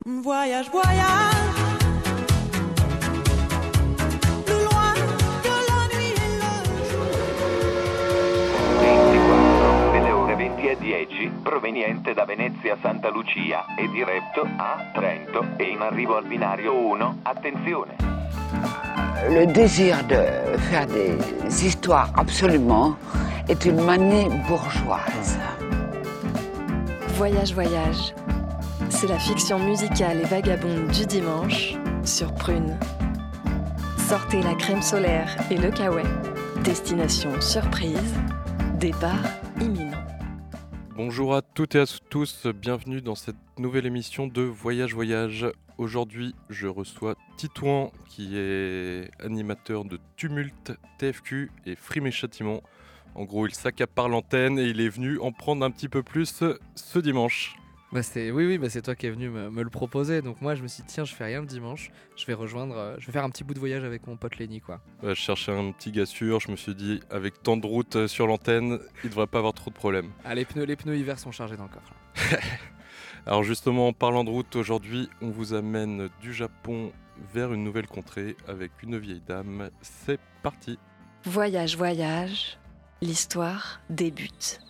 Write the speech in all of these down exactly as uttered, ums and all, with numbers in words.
Voyage, voyage, plus loin que la nuit et le jour. ventiquattro delle ore venti e dieci, proveniente da Venezia Santa Lucia e diretto a Trento e in arrivo al binario uno, attenzione. Le désir de faire des histoires absolument est une manie bourgeoise. Voyage, voyage. C'est la fiction musicale et vagabonde du dimanche sur Prune. Sortez la crème solaire et le kawaii. Destination surprise. Départ imminent. Bonjour à toutes et à tous, bienvenue dans cette nouvelle émission de Voyage Voyage. Aujourd'hui, je reçois Titouan qui est animateur de Tumulte, T F Q et Frime et Châtiment. En gros, il s'accapare l'antenne et il est venu en prendre un petit peu plus ce dimanche. Bah c'est, oui, oui, bah c'est toi qui es venu me, me le proposer. Donc moi, je me suis dit, tiens, je fais rien le dimanche. Je vais rejoindre, euh, je vais faire un petit bout de voyage avec mon pote Lenny, quoi. Ouais, je cherchais un petit gars sûr. Je me suis dit, avec tant de routes sur l'antenne, il devrait pas avoir trop de problèmes. Ah, les pneus, les pneus hiver sont chargés dans le coffre. Alors justement, en parlant de route, aujourd'hui, on vous amène du Japon vers une nouvelle contrée avec une vieille dame. C'est parti. Voyage, voyage. L'histoire débute.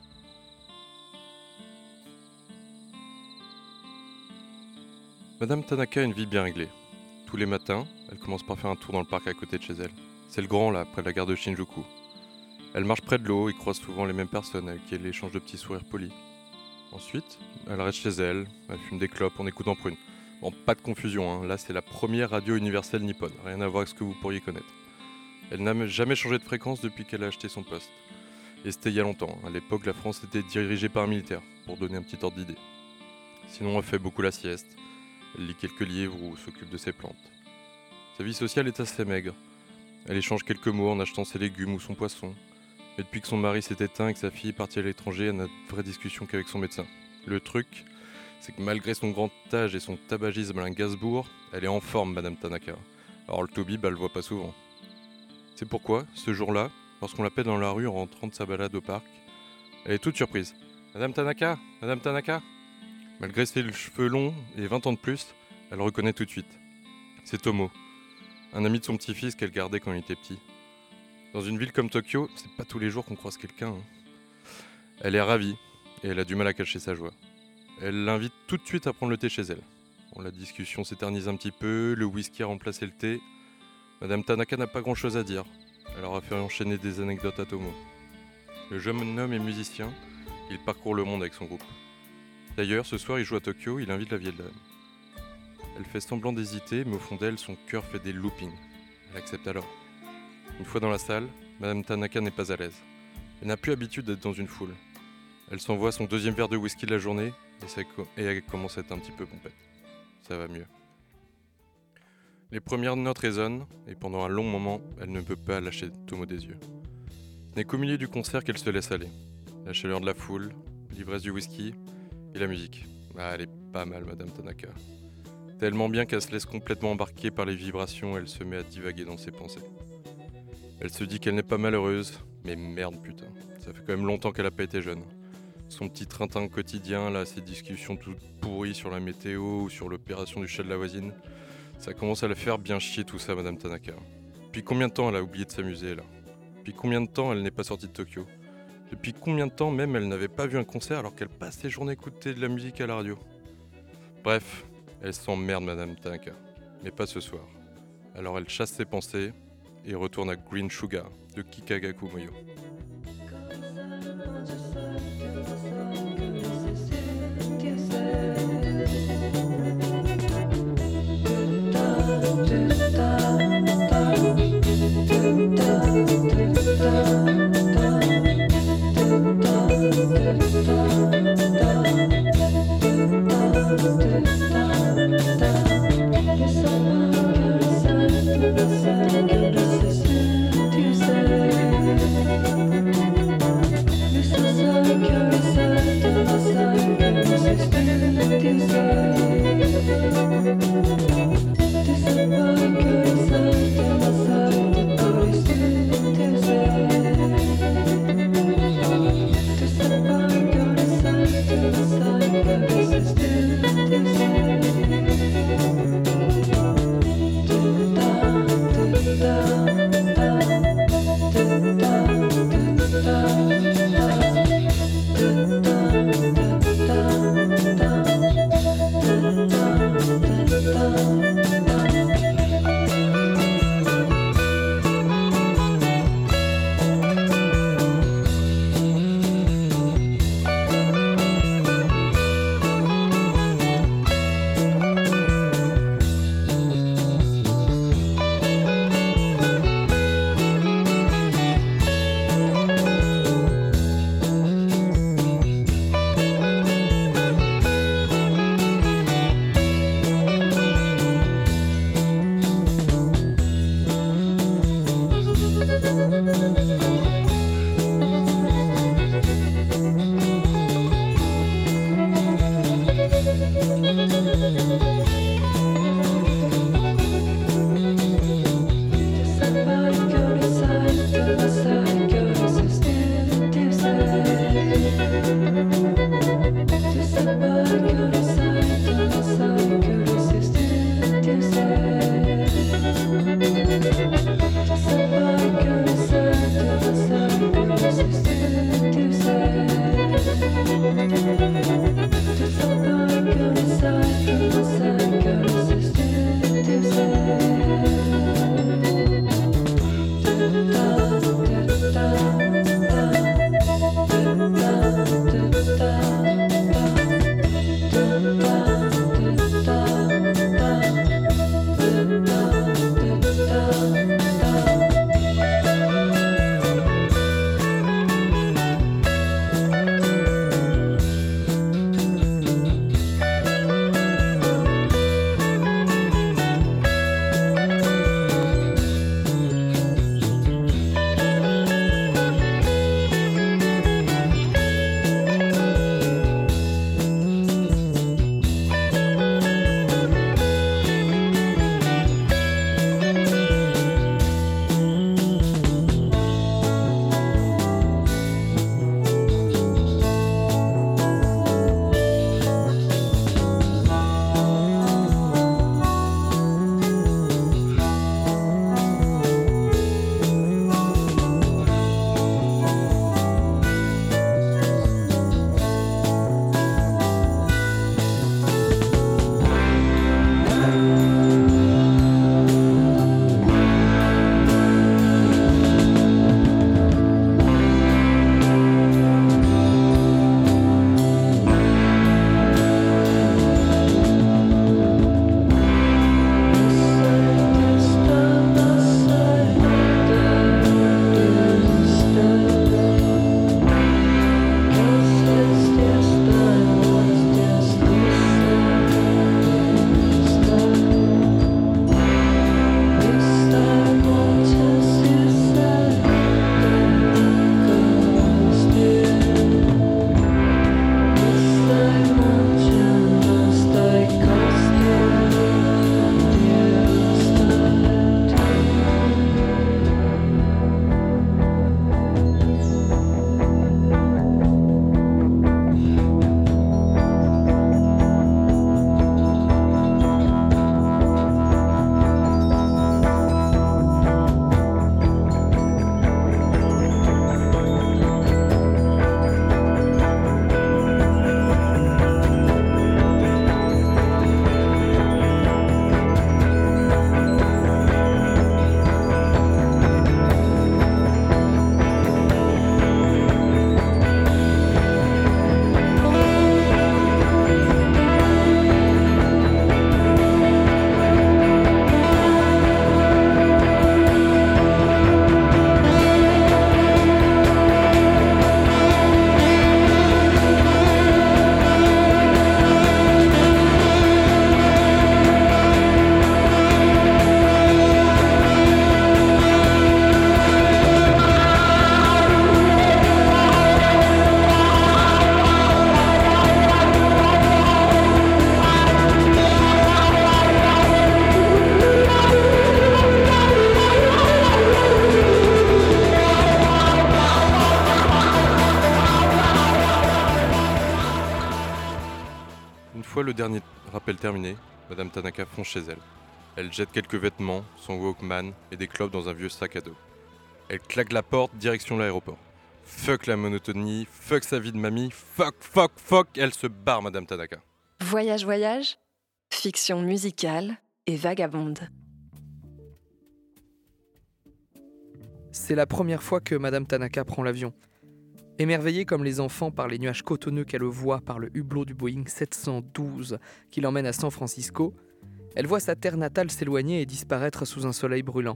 Madame Tanaka a une vie bien réglée. Tous les matins, elle commence par faire un tour dans le parc à côté de chez elle. C'est le grand là, près de la gare de Shinjuku. Elle marche près de l'eau et croise souvent les mêmes personnes avec qui elle échange de petits sourires polis. Ensuite, elle reste chez elle, elle fume des clopes en écoutant Prune. Bon, pas de confusion, hein. Là c'est la première radio universelle nippone, rien à voir avec ce que vous pourriez connaître. Elle n'a jamais changé de fréquence depuis qu'elle a acheté son poste. Et c'était il y a longtemps, à l'époque la France était dirigée par un militaire, pour donner un petit ordre d'idée. Sinon elle fait beaucoup la sieste. Elle lit quelques livres ou s'occupe de ses plantes. Sa vie sociale est assez maigre. Elle échange quelques mots en achetant ses légumes ou son poisson. Mais depuis que son mari s'est éteint et que sa fille est partie à l'étranger, elle n'a de vraies discussions qu'avec son médecin. Le truc, c'est que malgré son grand âge et son tabagisme à un Gainsbourg, elle est en forme, Madame Tanaka. Alors le Toubib, elle le voit pas souvent. C'est pourquoi, ce jour-là, lorsqu'on l'appelle dans la rue en rentrant de sa balade au parc, elle est toute surprise. « Madame Tanaka, Madame Tanaka !» Malgré ses cheveux longs et vingt ans de plus, elle le reconnaît tout de suite. C'est Tomo, un ami de son petit-fils qu'elle gardait quand il était petit. Dans une ville comme Tokyo, c'est pas tous les jours qu'on croise quelqu'un. Hein. Elle est ravie et elle a du mal à cacher sa joie. Elle l'invite tout de suite à prendre le thé chez elle. Bon, la discussion s'éternise un petit peu, le whisky a remplacé le thé. Madame Tanaka n'a pas grand-chose à dire. Elle aura fait enchaîner des anecdotes à Tomo. Le jeune homme est musicien, il parcourt le monde avec son groupe. D'ailleurs, ce soir, il joue à Tokyo, il invite la vieille dame. Elle fait semblant d'hésiter, mais au fond d'elle, son cœur fait des loopings. Elle accepte alors. Une fois dans la salle, Madame Tanaka n'est pas à l'aise. Elle n'a plus l'habitude d'être dans une foule. Elle s'envoie son deuxième verre de whisky de la journée, et, ça, et elle commence à être un petit peu pompette. Ça va mieux. Les premières notes résonnent, et pendant un long moment, elle ne peut pas lâcher Tomo des yeux. Ce n'est qu'au milieu du concert qu'elle se laisse aller. La chaleur de la foule, l'ivresse du whisky... Et la musique, ah, elle est pas mal, Madame Tanaka. Tellement bien qu'elle se laisse complètement embarquer par les vibrations, elle se met à divaguer dans ses pensées. Elle se dit qu'elle n'est pas malheureuse, mais merde putain, ça fait quand même longtemps qu'elle a pas été jeune. Son petit train-train quotidien, là, ses discussions toutes pourries sur la météo ou sur l'opération du chat de la voisine, ça commence à la faire bien chier tout ça, Madame Tanaka. Depuis combien de temps elle a oublié de s'amuser, là ? Depuis combien de temps elle n'est pas sortie de Tokyo ? Depuis combien de temps même elle n'avait pas vu un concert alors qu'elle passe ses journées à écouter de la musique à la radio. Bref, elle s'emmerde Madame Tanaka, mais pas ce soir. Alors elle chasse ses pensées et retourne à Green Sugar de Kikagaku Moyo. Tu sais fois le dernier rappel terminé, Madame Tanaka fonce chez elle. Elle jette quelques vêtements, son Walkman et des clopes dans un vieux sac à dos. Elle claque la porte, direction l'aéroport. Fuck la monotonie, fuck sa vie de mamie, fuck, fuck, fuck, elle se barre Madame Tanaka. Voyage, voyage, fiction musicale et vagabonde. C'est la première fois que Madame Tanaka prend l'avion. Émerveillée comme les enfants par les nuages cotonneux qu'elle voit par le hublot du Boeing sept cent douze qui l'emmène à San Francisco, elle voit sa terre natale s'éloigner et disparaître sous un soleil brûlant.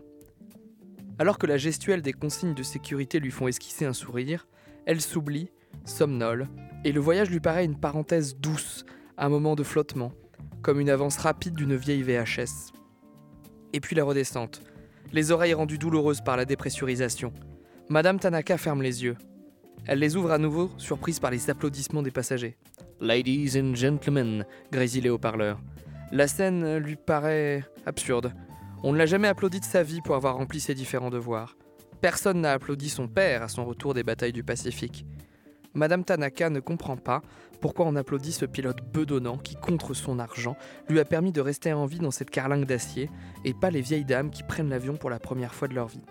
Alors que la gestuelle des consignes de sécurité lui font esquisser un sourire, elle s'oublie, somnole, et le voyage lui paraît une parenthèse douce, un moment de flottement, comme une avance rapide d'une vieille V H S. Et puis la redescente, les oreilles rendues douloureuses par la dépressurisation. Madame Tanaka ferme les yeux. Elle les ouvre à nouveau, surprise par les applaudissements des passagers. « Ladies and gentlemen », grésille les haut-parleurs. La scène lui paraît absurde. On ne l'a jamais applaudi de sa vie pour avoir rempli ses différents devoirs. Personne n'a applaudi son père à son retour des batailles du Pacifique. Madame Tanaka ne comprend pas pourquoi on applaudit ce pilote bedonnant qui, contre son argent, lui a permis de rester en vie dans cette carlingue d'acier, et pas les vieilles dames qui prennent l'avion pour la première fois de leur vie.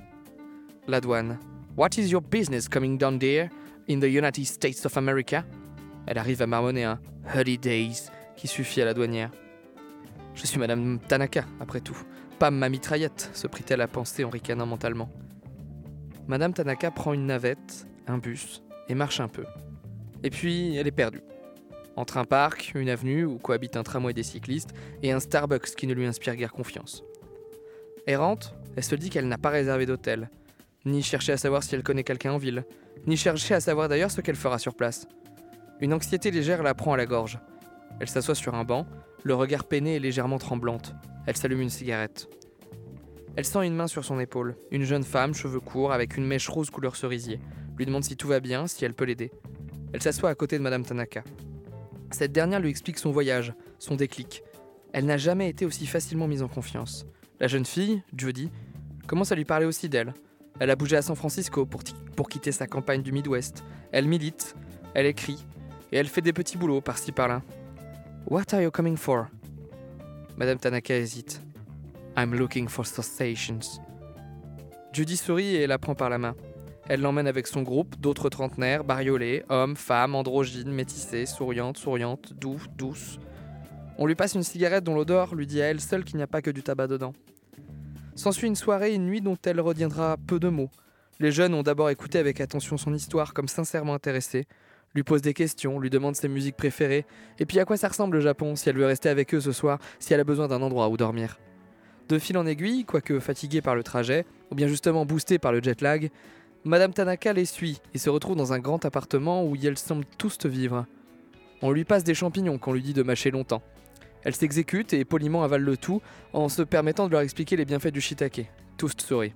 La douane. « What is your business coming down there in the United States of America ?» Elle arrive à marmonner un « Holidays » qui suffit à la douanière. « Je suis Madame Tanaka, après tout. Pas ma mitraillette », se prit-elle à penser en ricanant mentalement. Madame Tanaka prend une navette, un bus, et marche un peu. Et puis, elle est perdue. Entre un parc, une avenue où cohabitent un tramway des cyclistes et un Starbucks qui ne lui inspire guère confiance. Errante, elle se dit qu'elle n'a pas réservé d'hôtel, ni cherché à savoir si elle connaît quelqu'un en ville, ni cherché à savoir d'ailleurs ce qu'elle fera sur place. Une anxiété légère la prend à la gorge. Elle s'assoit sur un banc, le regard peiné et légèrement tremblante. Elle s'allume une cigarette. Elle sent une main sur son épaule. Une jeune femme, cheveux courts, avec une mèche rose couleur cerisier. Lui demande si tout va bien, si elle peut l'aider. Elle s'assoit à côté de Madame Tanaka. Cette dernière lui explique son voyage, son déclic. Elle n'a jamais été aussi facilement mise en confiance. La jeune fille, Judy, commence à lui parler aussi d'elle. Elle a bougé à San Francisco pour, t- pour quitter sa campagne du Midwest. Elle milite, elle écrit, et elle fait des petits boulots par-ci par-là. « What are you coming for ?» Madame Tanaka hésite. « I'm looking for stations. » Judy sourit et la prend par la main. Elle l'emmène avec son groupe, d'autres trentenaires, bariolés, hommes, femmes, androgynes, métissés, souriantes, souriantes, doux, douces. On lui passe une cigarette dont l'odeur lui dit à elle seule qu'il n'y a pas que du tabac dedans. S'ensuit une soirée, une nuit dont elle retiendra peu de mots. Les jeunes ont d'abord écouté avec attention son histoire comme sincèrement intéressés, lui posent des questions, lui demandent ses musiques préférées, et puis à quoi ça ressemble le Japon, si elle veut rester avec eux ce soir, si elle a besoin d'un endroit où dormir. De fil en aiguille, quoique fatiguée par le trajet, ou bien justement boostée par le jet lag, Madame Tanaka les suit et se retrouve dans un grand appartement où ils semblent tous vivre. On lui passe des champignons qu'on lui dit de mâcher longtemps. Elle s'exécute et poliment avale le tout en se permettant de leur expliquer les bienfaits du shiitake. Tous sourient.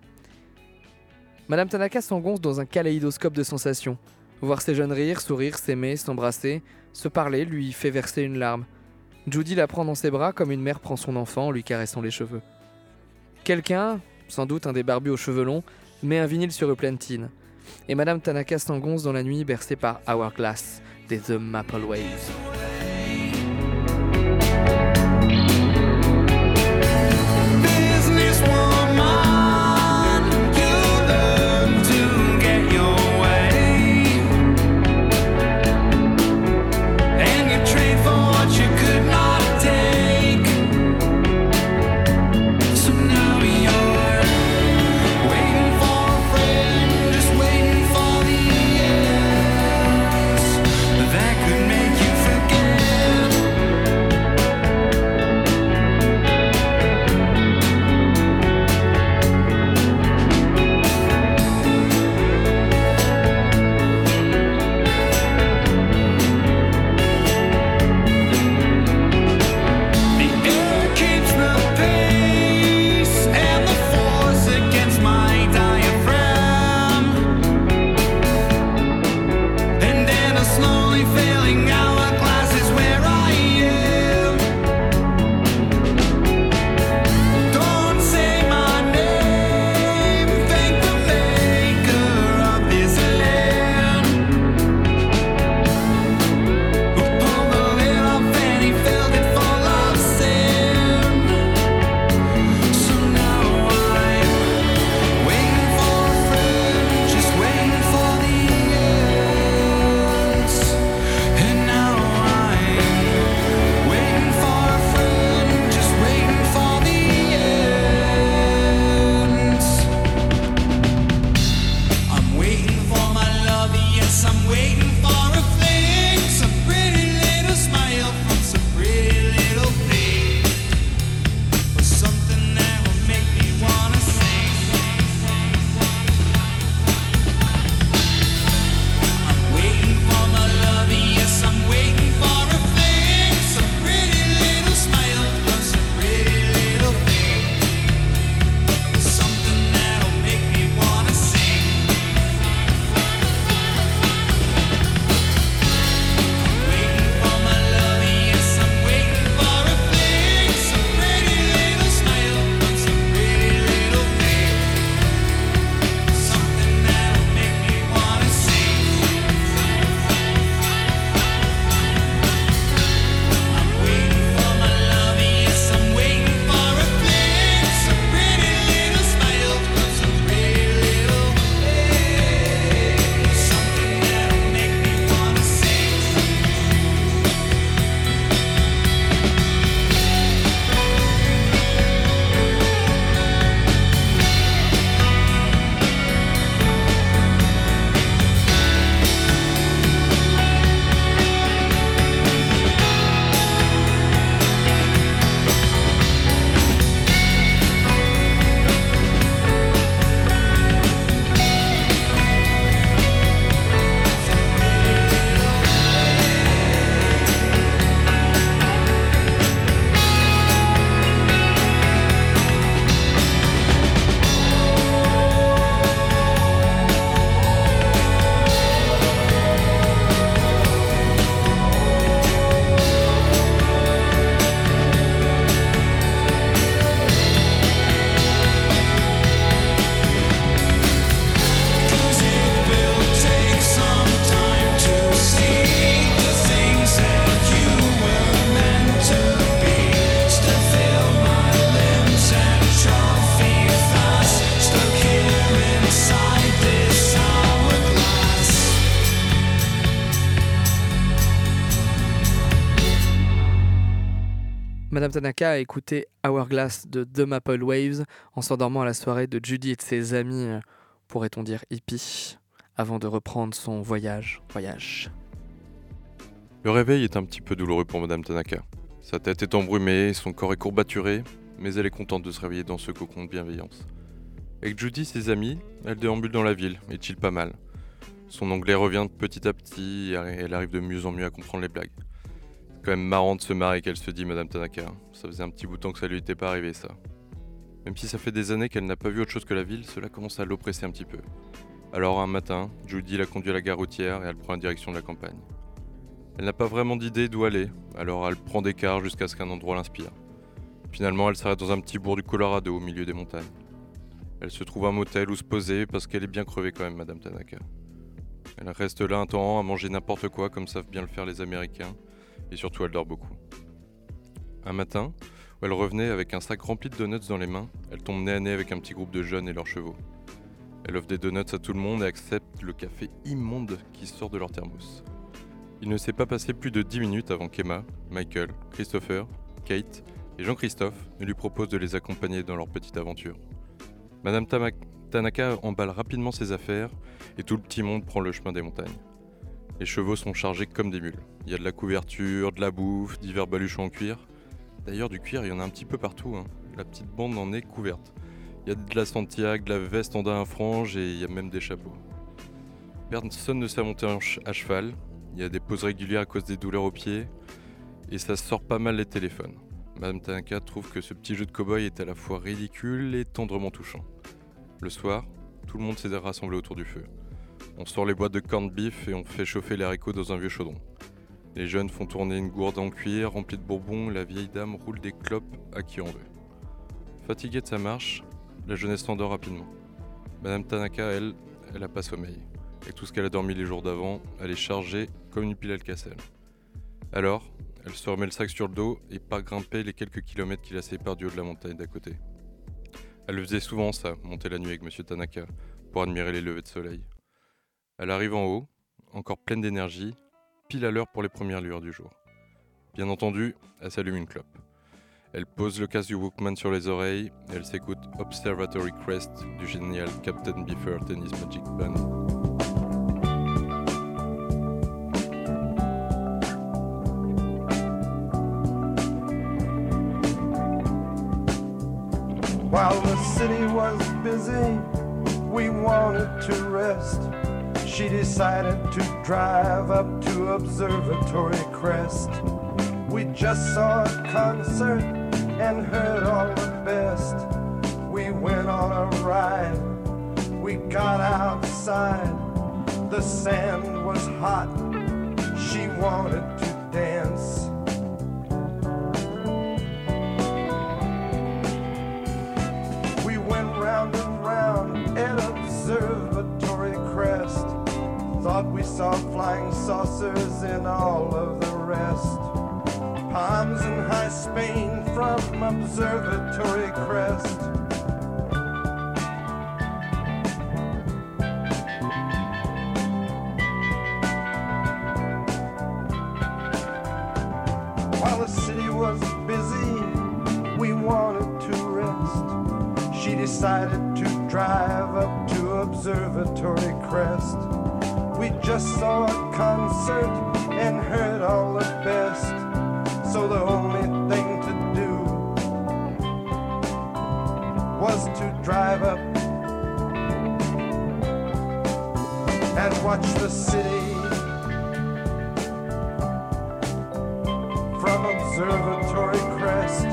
Madame Tanaka s'engonce dans un kaléidoscope de sensations. Voir ces jeunes rire, sourire, s'aimer, s'embrasser, se parler lui fait verser une larme. Judy la prend dans ses bras comme une mère prend son enfant en lui caressant les cheveux. Quelqu'un, sans doute un des barbus aux cheveux longs, met un vinyle sur Euplantin. Et Madame Tanaka s'engonce dans la nuit bercée par Hourglass des The Maple Waves. That could make you forget. Madame Tanaka a écouté Hourglass de The Maple Waves en s'endormant à la soirée de Judy et de ses amis, euh, pourrait-on dire hippies, avant de reprendre son voyage. Voyage. Le réveil est un petit peu douloureux pour Madame Tanaka. Sa tête est embrumée, son corps est courbaturé, mais elle est contente de se réveiller dans ce cocon de bienveillance. Avec Judy et ses amis, elle déambule dans la ville et chill pas mal. Son anglais revient petit à petit et elle arrive de mieux en mieux à comprendre les blagues. C'est quand même marrant de se marrer qu'elle se dit, Madame Tanaka. Ça faisait un petit bout de temps que ça lui était pas arrivé, ça. Même si ça fait des années qu'elle n'a pas vu autre chose que la ville, cela commence à l'oppresser un petit peu. Alors un matin, Judy la conduit à la gare routière et elle prend la direction de la campagne. Elle n'a pas vraiment d'idée d'où aller, alors elle prend des cars jusqu'à ce qu'un endroit l'inspire. Finalement, elle s'arrête dans un petit bourg du Colorado au milieu des montagnes. Elle se trouve un motel où se poser parce qu'elle est bien crevée quand même, Madame Tanaka. Elle reste là un temps à manger n'importe quoi comme savent bien le faire les Américains, et surtout elle dort beaucoup. Un matin, où elle revenait avec un sac rempli de donuts dans les mains, elle tombe nez à nez avec un petit groupe de jeunes et leurs chevaux. Elle offre des donuts à tout le monde et accepte le café immonde qui sort de leur thermos. Il ne s'est pas passé plus de dix minutes avant qu'Emma, Michael, Christopher, Kate et Jean-Christophe ne lui proposent de les accompagner dans leur petite aventure. Madame Tama- Tanaka emballe rapidement ses affaires et tout le petit monde prend le chemin des montagnes. Les chevaux sont chargés comme des mules. Il y a de la couverture, de la bouffe, divers baluchons en cuir. D'ailleurs, du cuir, il y en a un petit peu partout. Hein. La petite bande en est couverte. Il y a de la Santiago, de la veste en daim à franges et il y a même des chapeaux. Personne ne sait monter à cheval. Il y a des pauses régulières à cause des douleurs aux pieds. Et ça sort pas mal les téléphones. Madame Tanaka trouve que ce petit jeu de cow-boy est à la fois ridicule et tendrement touchant. Le soir, tout le monde s'est rassemblé autour du feu. On sort les boîtes de corned beef et on fait chauffer les haricots dans un vieux chaudron. Les jeunes font tourner une gourde en cuir remplie de bourbon, la vieille dame roule des clopes à qui on veut. Fatiguée de sa marche, la jeunesse s'endort rapidement. Madame Tanaka, elle, elle a pas sommeil. Et tout ce qu'elle a dormi les jours d'avant, elle est chargée comme une pile à Alcatel. Alors, elle se remet le sac sur le dos et part grimper les quelques kilomètres qui la séparent du haut de la montagne d'à côté. Elle faisait souvent ça, monter la nuit avec Monsieur Tanaka, pour admirer les levées de soleil. Elle arrive en haut, encore pleine d'énergie, pile à l'heure pour les premières lueurs du jour. Bien entendu, elle s'allume une clope. Elle pose le casque du Walkman sur les oreilles et elle s'écoute Observatory Crest du génial Captain Biffer Tennis Magic Band. While the city was busy, we wanted to rest. She decided to drive up to Observatory Crest. We just saw a concert and heard all the best. We went on a ride, we got outside. The sand was hot, she wanted to dance. We went round and round at Observatory Crest. Thought we saw flying saucers and all of the rest. Palms in high Spain from Observatory Crest. While the city was busy, we wanted to rest. She decided to drive up to Observatory Crest. We just saw a concert and heard all the best. So the only thing to do was to drive up and watch the city from Observatory Crest.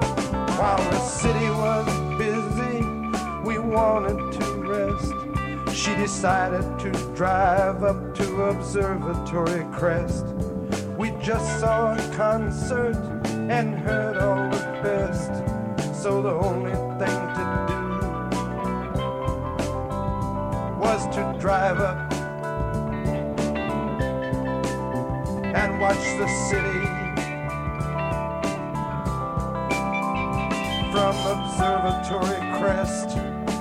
While the city was busy, we wanted to rest. she decided to drive up to Observatory Crest. We just saw a concert and heard all the best, so the only thing to do was to drive up and watch the city from Observatory Crest.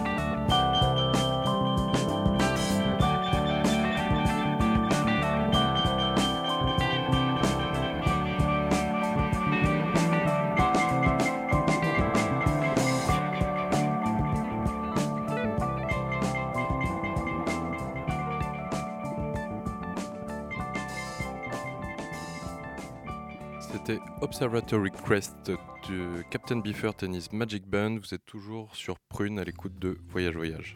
C'était Observatory Crest de Captain Beefheart and his Magic Band. Vous êtes toujours sur Prune à l'écoute de Voyage Voyage.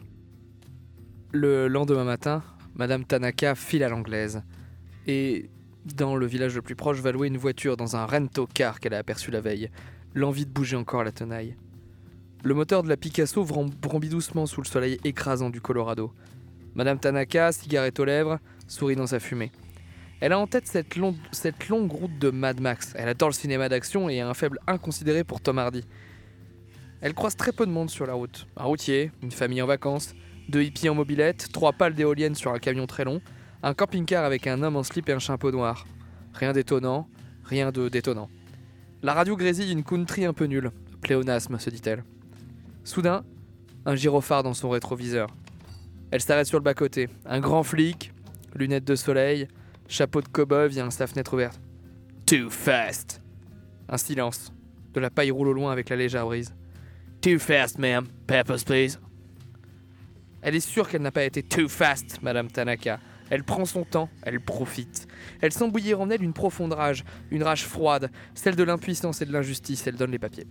Le lendemain matin, Madame Tanaka file à l'anglaise et, dans le village le plus proche, va louer une voiture dans un rent-car qu'elle a aperçu la veille. L'envie de bouger encore la tenaille. Le moteur de la Picasso vrombit doucement sous le soleil écrasant du Colorado. Madame Tanaka, cigarette aux lèvres, sourit dans sa fumée. Elle a en tête cette, long, cette longue route de Mad Max. Elle adore le cinéma d'action et a un faible inconsidéré pour Tom Hardy. Elle croise très peu de monde sur la route. Un routier, une famille en vacances, deux hippies en mobilette, trois pales d'éoliennes sur un camion très long, un camping-car avec un homme en slip et un chapeau noir. Rien d'étonnant, rien de détonnant. La radio grésille une country un peu nulle. Pléonasme, se dit-elle. Soudain, un gyrophare dans son rétroviseur. Elle s'arrête sur le bas-côté. Un grand flic, lunettes de soleil, chapeau de cow-boy vient sa fenêtre ouverte. Too fast. Un silence. De la paille roule au loin avec la légère brise. Too fast, ma'am. Peppers, please. Elle est sûre qu'elle n'a pas été too fast, Madame Tanaka. Elle prend son temps, elle profite. Elle sent bouillir en elle une profonde rage, une rage froide, celle de l'impuissance et de l'injustice. Elle donne les papiers.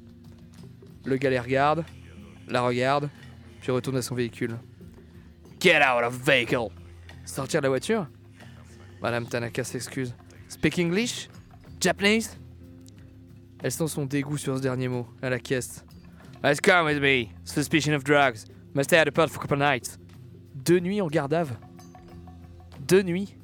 Le gars les regarde, la regarde, puis retourne à son véhicule. Get out of vehicle. Sortir de la voiture? Madame Tanaka s'excuse. Speak English? Japanese? Elle sent son dégoût sur ce dernier mot, à la caisse. Let's come with me. Suspicion of drugs. Must stay at the pot for a couple nights. Deux nuits en garde à vue. Deux nuits.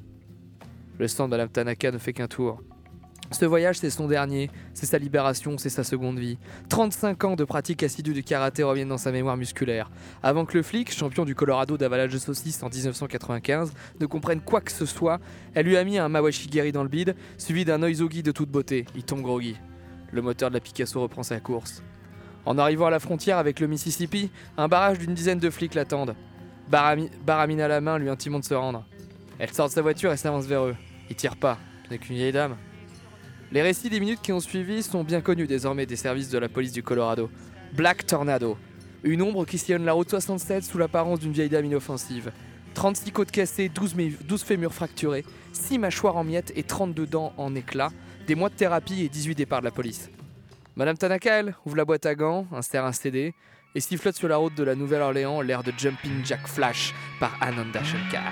Le sang de Madame Tanaka ne fait qu'un tour. Ce voyage, c'est son dernier, c'est sa libération, c'est sa seconde vie. trente-cinq ans de pratique assidue du karaté reviennent dans sa mémoire musculaire. Avant que le flic, champion du Colorado d'avalage de saucisses en dix-neuf cent quatre-vingt-quinze, ne comprenne quoi que ce soit, elle lui a mis un mawashigiri dans le bide, suivi d'un oizogi de toute beauté. Il tombe groggy. Le moteur de la Picasso reprend sa course. En arrivant à la frontière avec le Mississippi, un barrage d'une dizaine de flics l'attendent. Barami- Baramine à la main, lui intimant de se rendre. Elle sort de sa voiture et s'avance vers eux. Il tire pas, ce n'est qu'une vieille dame. Les récits des minutes qui ont suivi sont bien connus désormais des services de la police du Colorado. Black Tornado, une ombre qui sillonne la route soixante-sept sous l'apparence d'une vieille dame inoffensive. trente-six côtes cassées, douze, mé- douze fémurs fracturés, six mâchoires en miettes et trente-deux dents en éclats, des mois de thérapie et dix-huit départs de la police. Madame Tanaka, elle, ouvre la boîte à gants, insère un C D et sifflote sur la route de la Nouvelle-Orléans l'air de Jumping Jack Flash par Ananda Shankar.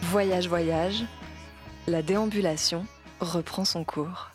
Voyage, voyage, la déambulation reprend son cours.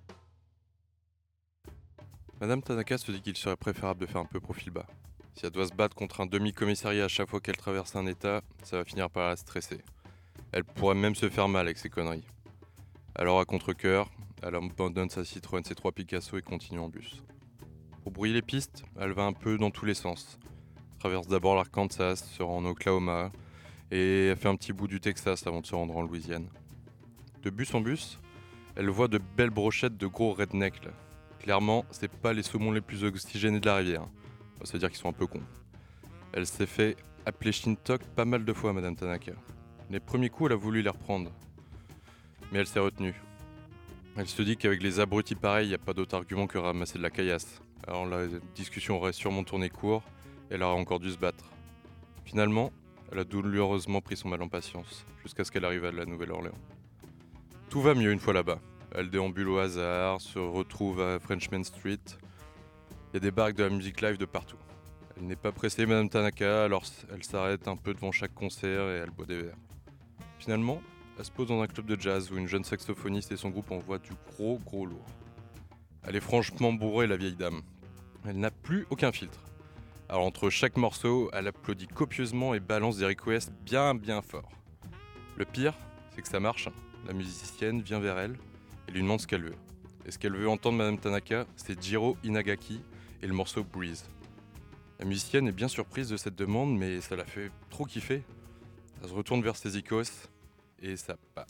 Madame Tanaka se dit qu'il serait préférable de faire un peu profil bas. Si elle doit se battre contre un demi-commissariat à chaque fois qu'elle traverse un état, ça va finir par la stresser. Elle pourrait même se faire mal avec ses conneries. Alors à contre-cœur, elle abandonne sa Citroën C trois Picasso et continue en bus. Pour brouiller les pistes, elle va un peu dans tous les sens. Elle traverse d'abord l'Arkansas, se rend en Oklahoma, et elle fait un petit bout du Texas avant de se rendre en Louisiane. De bus en bus, elle voit de belles brochettes de gros rednecks là. Clairement, c'est pas les saumons les plus oxygénés de la rivière. Ça veut dire qu'ils sont un peu cons. Elle s'est fait appeler Shintok pas mal de fois, Madame Tanaka. Les premiers coups, elle a voulu les reprendre. Mais elle s'est retenue. Elle se dit qu'avec les abrutis pareils, il n'y a pas d'autre argument que ramasser de la caillasse. Alors la discussion aurait sûrement tourné court, et elle aurait encore dû se battre. Finalement, elle a douloureusement pris son mal en patience, jusqu'à ce qu'elle arrive à la Nouvelle-Orléans. Tout va mieux une fois là-bas. Elle déambule au hasard, se retrouve à Frenchman Street. Il y a des bars avec de la musique live de partout. Elle n'est pas pressée, Madame Tanaka, alors elle s'arrête un peu devant chaque concert et elle boit des verres. Finalement, elle se pose dans un club de jazz où une jeune saxophoniste et son groupe envoient du gros gros lourd. Elle est franchement bourrée, la vieille dame. Elle n'a plus aucun filtre. Alors entre chaque morceau, elle applaudit copieusement et balance des requests bien bien forts. Le pire, c'est que ça marche. La musicienne vient vers elle et lui demande ce qu'elle veut. Et ce qu'elle veut entendre, Madame Tanaka, c'est Jiro Inagaki et le morceau Breeze. La musicienne est bien surprise de cette demande, mais ça la fait trop kiffer. Elle se retourne vers ses icos et ça part.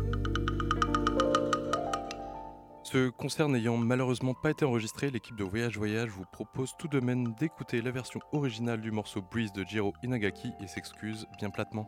Ce concert n'ayant malheureusement pas été enregistré, l'équipe de Voyage Voyage vous propose tout de même d'écouter la version originale du morceau Breeze de Jiro Inagaki et s'excuse bien platement.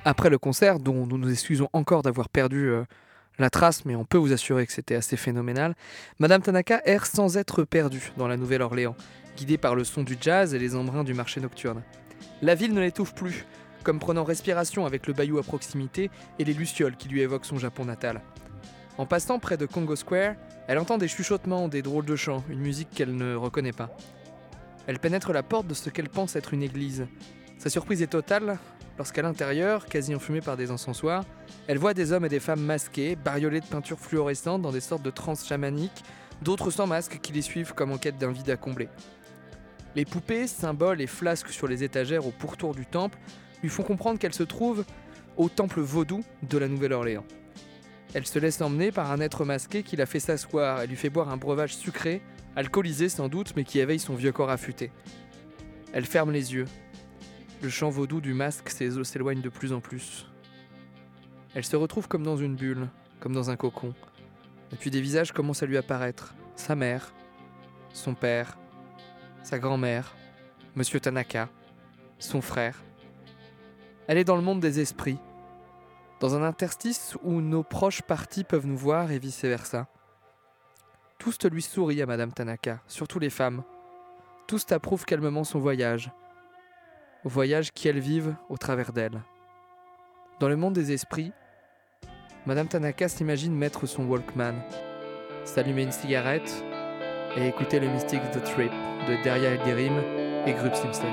Après le concert, dont nous nous excusons encore d'avoir perdu euh, la trace, mais on peut vous assurer que c'était assez phénoménal, Madame Tanaka erre sans être perdue dans la Nouvelle-Orléans, guidée par le son du jazz et les embruns du marché nocturne. La ville ne l'étouffe plus, comme prenant respiration avec le bayou à proximité et les lucioles qui lui évoquent son Japon natal. En passant près de Congo Square, elle entend des chuchotements, des drôles de chants, une musique qu'elle ne reconnaît pas. Elle pénètre la porte de ce qu'elle pense être une église. Sa surprise est totale lorsqu'à l'intérieur, quasi enfumée par des encensoirs, elle voit des hommes et des femmes masqués, bariolés de peintures fluorescentes dans des sortes de transes chamaniques, d'autres sans masque qui les suivent comme en quête d'un vide à combler. Les poupées, symboles et flasques sur les étagères au pourtour du temple lui font comprendre qu'elle se trouve au temple vaudou de la Nouvelle-Orléans. Elle se laisse emmener par un être masqué qui la fait s'asseoir et lui fait boire un breuvage sucré, alcoolisé sans doute, mais qui éveille son vieux corps affûté. Elle ferme les yeux. Le chant vaudou du masque s'éloigne de plus en plus. Elle se retrouve comme dans une bulle, comme dans un cocon. Et puis des visages commencent à lui apparaître. Sa mère, son père, sa grand-mère, Monsieur Tanaka, son frère. Elle est dans le monde des esprits, dans un interstice où nos proches partis peuvent nous voir et vice-versa. Tous lui sourient à Madame Tanaka, surtout les femmes. Tous approuvent calmement son voyage, au voyage qu'elles vivent au travers d'elle. Dans le monde des esprits, Madame Tanaka s'imagine mettre son Walkman, s'allumer une cigarette et écouter le mystique The Trip de Deria Elguerim et Grup Simsek.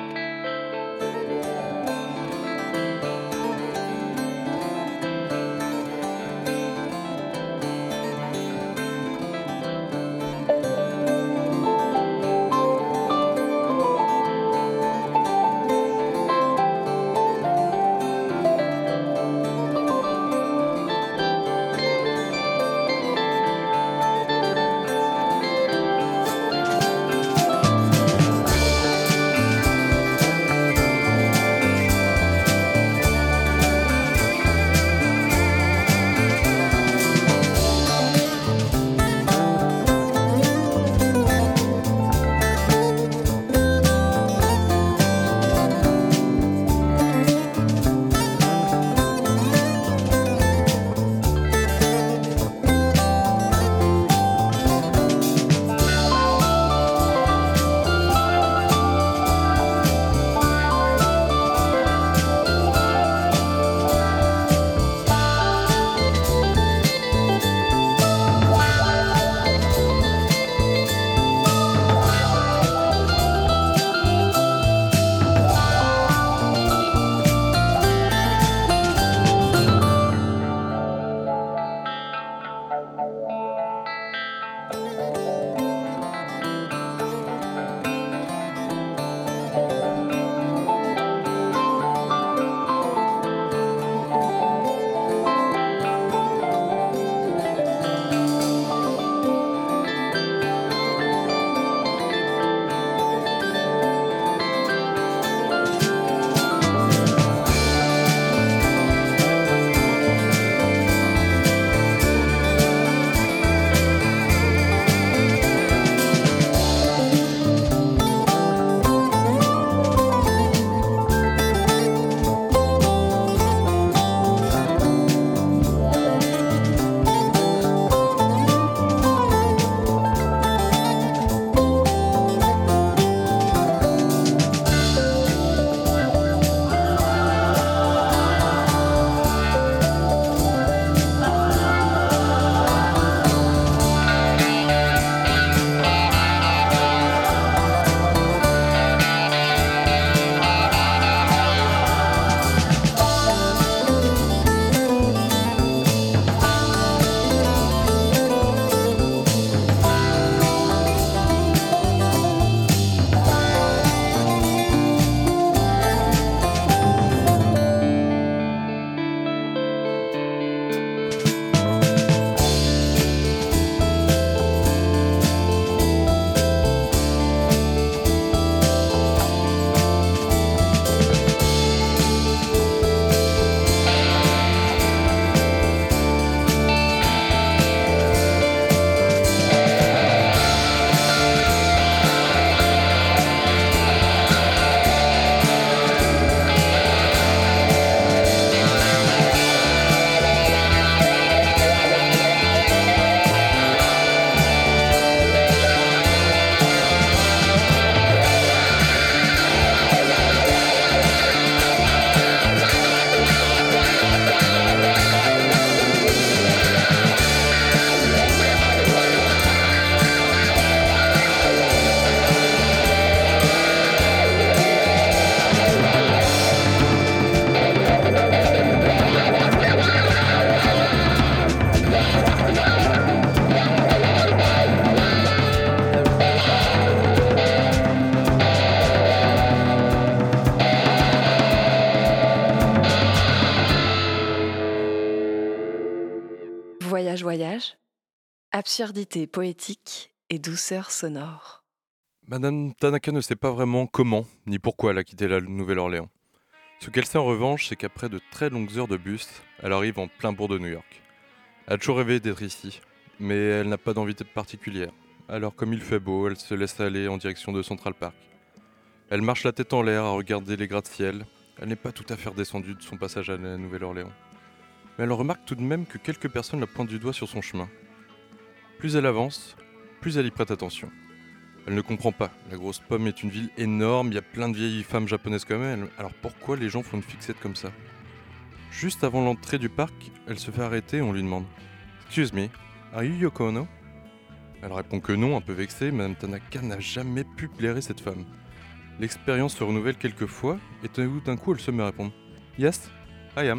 voyage, absurdité poétique et douceur sonore. Madame Tanaka ne sait pas vraiment comment ni pourquoi elle a quitté la Nouvelle-Orléans. Ce qu'elle sait en revanche, c'est qu'après de très longues heures de bus, elle arrive en plein bourg de New York. Elle a toujours rêvé d'être ici, mais elle n'a pas d'envie particulière. Alors comme il fait beau, elle se laisse aller en direction de Central Park. Elle marche la tête en l'air à regarder les gratte-ciel. Elle n'est pas tout à fait redescendue de son passage à la Nouvelle-Orléans. Mais elle remarque tout de même que quelques personnes la pointent du doigt sur son chemin. Plus elle avance, plus elle y prête attention. Elle ne comprend pas. La Grosse Pomme est une ville énorme, il y a plein de vieilles femmes japonaises comme elle. Alors pourquoi les gens font une fixette comme ça ? Juste avant l'entrée du parc, elle se fait arrêter et on lui demande « Excuse me, are you Yoko Ono ?» Elle répond que non, un peu vexée. Madame Tanaka n'a jamais pu blairer cette femme. L'expérience se renouvelle quelques fois et tout d'un coup elle se met à répondre « Yes, I am ».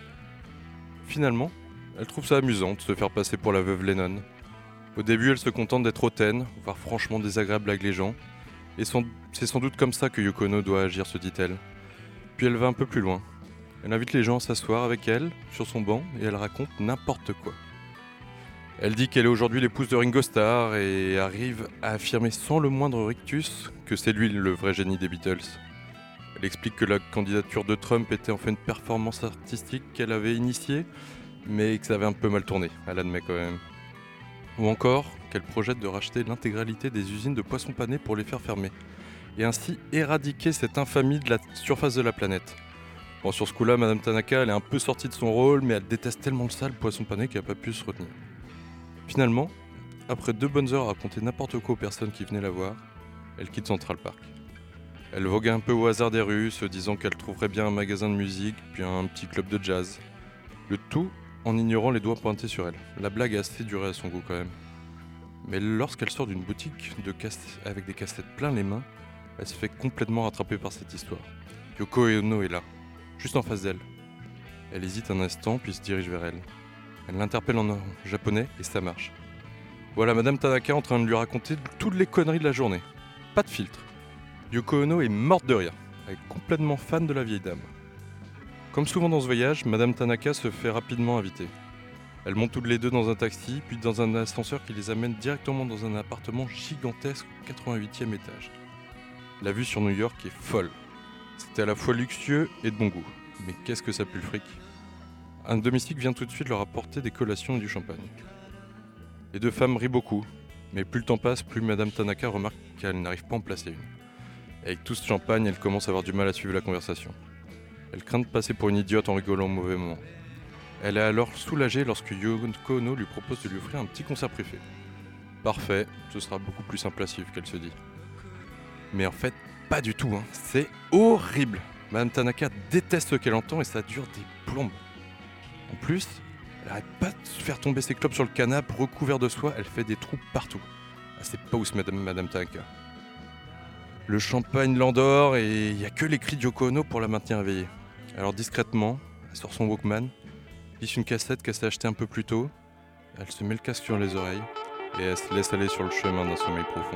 Finalement, elle trouve ça amusant de se faire passer pour la veuve Lennon. Au début, elle se contente d'être hautaine, voire franchement désagréable avec les gens. Et son- c'est sans doute comme ça que Yoko Ono doit agir, se dit-elle. Puis elle va un peu plus loin. Elle invite les gens à s'asseoir avec elle, sur son banc, et elle raconte n'importe quoi. Elle dit qu'elle est aujourd'hui l'épouse de Ringo Starr et arrive à affirmer sans le moindre rictus que c'est lui le vrai génie des Beatles. Elle explique que la candidature de Trump était en fait une performance artistique qu'elle avait initiée, mais que ça avait un peu mal tourné, elle admet quand même. Ou encore qu'elle projette de racheter l'intégralité des usines de poissons panés pour les faire fermer, et ainsi éradiquer cette infamie de la surface de la planète. Bon, sur ce coup-là, Madame Tanaka, elle est un peu sortie de son rôle, mais elle déteste tellement le sale poisson pané qu'elle n'a pas pu se retenir. Finalement, après deux bonnes heures à raconter n'importe quoi aux personnes qui venaient la voir, elle quitte Central Park. Elle vogue un peu au hasard des rues, se disant qu'elle trouverait bien un magasin de musique, puis un petit club de jazz. Le tout en ignorant les doigts pointés sur elle. La blague a assez duré à son goût quand même. Mais lorsqu'elle sort d'une boutique de casse- avec des cassettes plein les mains, elle se fait complètement rattraper par cette histoire. Yoko Ono est là, juste en face d'elle. Elle hésite un instant, puis se dirige vers elle. Elle l'interpelle en japonais et ça marche. Voilà Madame Tanaka en train de lui raconter toutes les conneries de la journée. Pas de filtre. Yoko Ono est morte de rire. Elle est complètement fan de la vieille dame. Comme souvent dans ce voyage, Madame Tanaka se fait rapidement inviter. Elles montent toutes les deux dans un taxi, puis dans un ascenseur qui les amène directement dans un appartement gigantesque au quatre-vingt-huitième étage. La vue sur New York est folle. C'était à la fois luxueux et de bon goût. Mais qu'est-ce que ça pue le fric ? Un domestique vient tout de suite leur apporter des collations et du champagne. Les deux femmes rient beaucoup, mais plus le temps passe, plus Madame Tanaka remarque qu'elle n'arrive pas à en placer une. Avec tout ce champagne, elle commence à avoir du mal à suivre la conversation. Elle craint de passer pour une idiote en rigolant au mauvais moment. Elle est alors soulagée lorsque Yoko Ono lui propose de lui offrir un petit concert privé. Parfait, ce sera beaucoup plus simple à suivre qu'elle se dit. Mais en fait, pas du tout, hein. C'est horrible. Madame Tanaka déteste ce qu'elle entend et ça dure des plombes. En plus, elle n'arrête pas de se faire tomber ses clopes sur le canapé, recouvert de soie, elle fait des trous partout. Elle sait pas où se met Madame Tanaka. Le champagne l'endort et il n'y a que les cris de Yoko Ono pour la maintenir éveillée. Alors discrètement, elle sort son Walkman, glisse une cassette qu'elle s'est achetée un peu plus tôt, elle se met le casque sur les oreilles et elle se laisse aller sur le chemin d'un sommeil profond.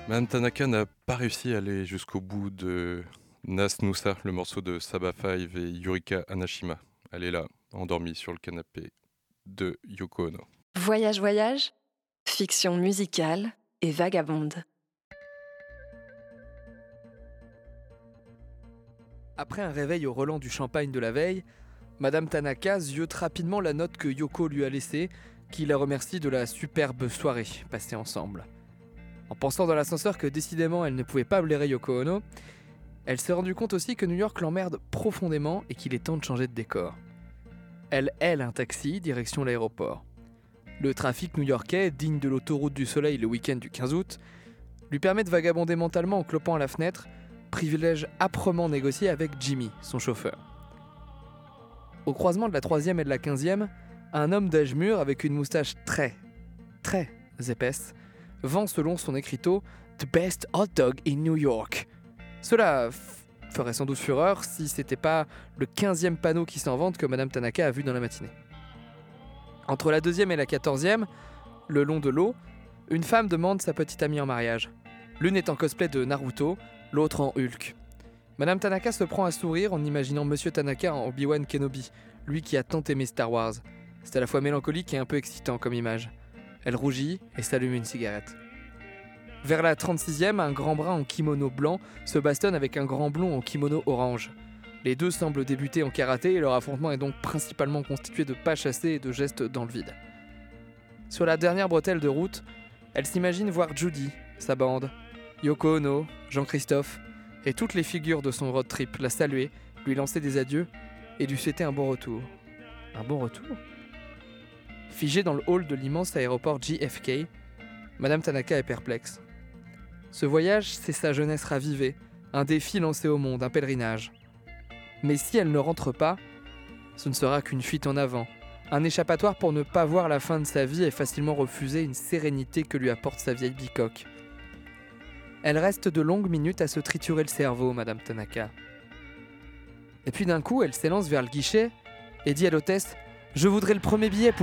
Madame Tanaka n'a pas réussi à aller jusqu'au bout de Nas Nusa, le morceau de Saba Five et Yurika Hanashima. Elle est là, endormie sur le canapé de Yoko Ono. Voyage, voyage, fiction musicale et vagabonde. Après un réveil au relent du champagne de la veille, Madame Tanaka ziote rapidement la note que Yoko lui a laissée, qui la remercie de la superbe soirée passée ensemble. En pensant dans l'ascenseur que décidément elle ne pouvait pas blairer Yoko Ono, elle s'est rendue compte aussi que New York l'emmerde profondément et qu'il est temps de changer de décor. Elle aile un taxi, direction l'aéroport. Le trafic new-yorkais, digne de l'autoroute du soleil le week-end du quinze août, lui permet de vagabonder mentalement en clopant à la fenêtre, privilège âprement négocié avec Jimmy, son chauffeur. Au croisement de la troisième et de la quinzième, un homme d'âge mûr avec une moustache très, très épaisse vend selon son écriteau « The best hot dog in New York ». Cela f- ferait sans doute fureur si c'était pas le quinzième panneau qui s'en vante que Madame Tanaka a vu dans la matinée. Entre la deuxième et la quatorzième, le long de l'eau, une femme demande sa petite amie en mariage. L'une est en cosplay de Naruto, l'autre en Hulk. Madame Tanaka se prend à sourire en imaginant Monsieur Tanaka en Obi-Wan Kenobi, lui qui a tant aimé Star Wars. C'est à la fois mélancolique et un peu excitant comme image. Elle rougit et s'allume une cigarette. Vers la trente-sixième, un grand brun en kimono blanc se bastonne avec un grand blond en kimono orange. Les deux semblent débuter en karaté et leur affrontement est donc principalement constitué de pas chassés et de gestes dans le vide. Sur la dernière bretelle de route, elle s'imagine voir Judy, sa bande, Yoko Ono, Jean-Christophe et toutes les figures de son road trip la saluer, lui lancer des adieux et lui souhaiter un bon retour. Un bon retour ? Figée dans le hall de l'immense aéroport J F K, Madame Tanaka est perplexe. Ce voyage, c'est sa jeunesse ravivée, un défi lancé au monde, un pèlerinage. Mais si elle ne rentre pas, ce ne sera qu'une fuite en avant, un échappatoire pour ne pas voir la fin de sa vie et facilement refuser une sérénité que lui apporte sa vieille bicoque. Elle reste de longues minutes à se triturer le cerveau, Madame Tanaka. Et puis d'un coup, elle s'élance vers le guichet et dit à l'hôtesse « Je voudrais le premier billet pour... »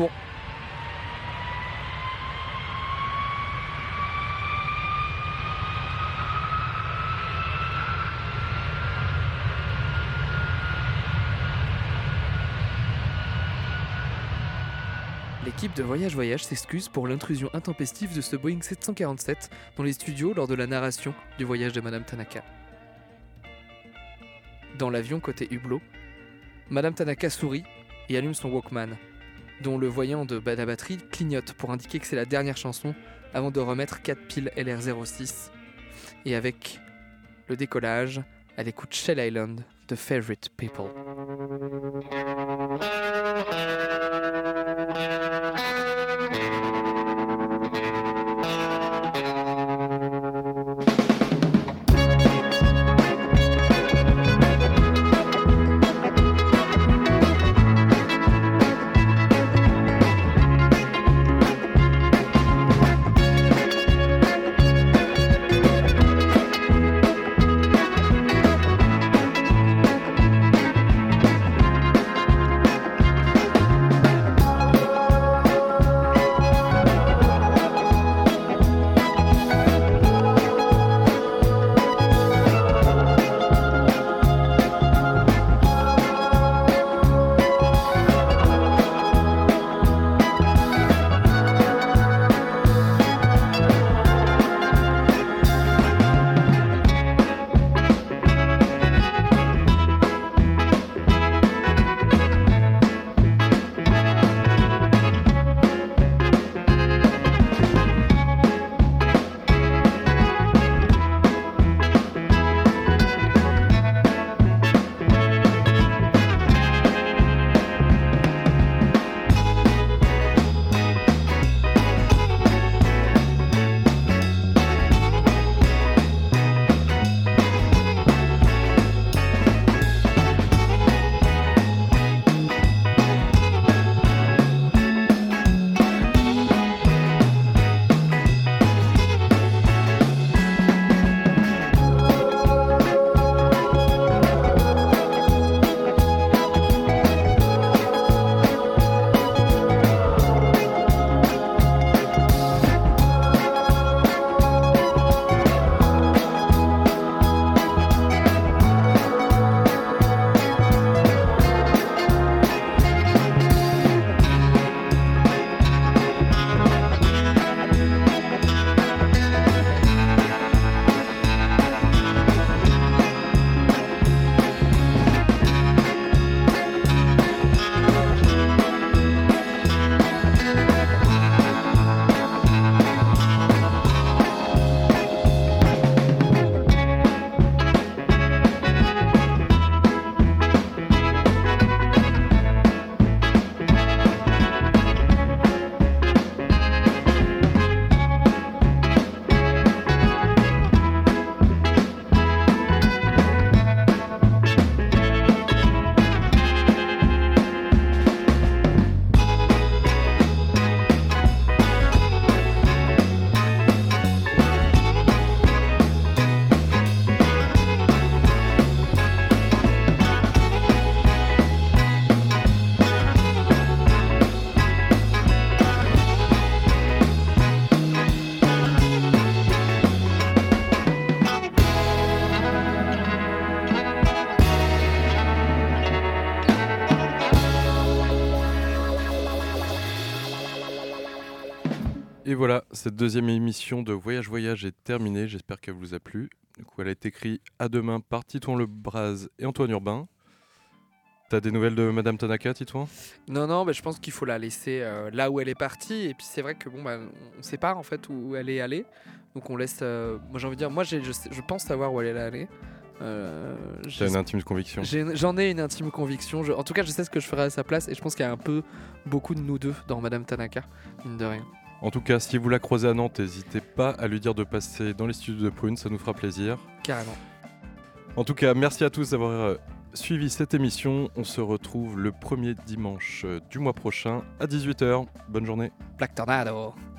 L'équipe de Voyage Voyage s'excuse pour l'intrusion intempestive de ce Boeing sept cent quarante-sept dans les studios lors de la narration du voyage de Madame Tanaka. Dans l'avion côté hublot, Madame Tanaka sourit et allume son Walkman, dont le voyant de la batterie clignote pour indiquer que c'est la dernière chanson avant de remettre quatre piles L R zéro six. Et avec le décollage, elle écoute Shell Island de Favorite People. cette deuxième émission de Voyage Voyage est terminée, j'espère qu'elle vous a plu. Du coup, elle a été écrite à demain par Titouan Lebras et Antoine Urbain. T'as des nouvelles de Madame Tanaka, Titouan ? Non, non, mais je pense qu'il faut la laisser euh, là où elle est partie. Et puis c'est vrai que bon, bah, on ne sait pas en fait où elle est allée. Donc on laisse. Euh, moi j'ai envie de dire, moi j'ai, je, sais- je pense savoir où elle est allée. Euh, T'as une intime conviction. j'ai- J'en ai une intime conviction. Je- en tout cas, je sais ce que je ferai à sa place. Et je pense qu'il y a un peu beaucoup de nous deux dans Madame Tanaka, mine de rien. En tout cas, si vous la croisez à Nantes, n'hésitez pas à lui dire de passer dans les studios de Prune, ça nous fera plaisir. Carrément. En tout cas, merci à tous d'avoir euh, suivi cette émission. On se retrouve le premier dimanche euh, du mois prochain à dix-huit heures. Bonne journée. Black Tornado.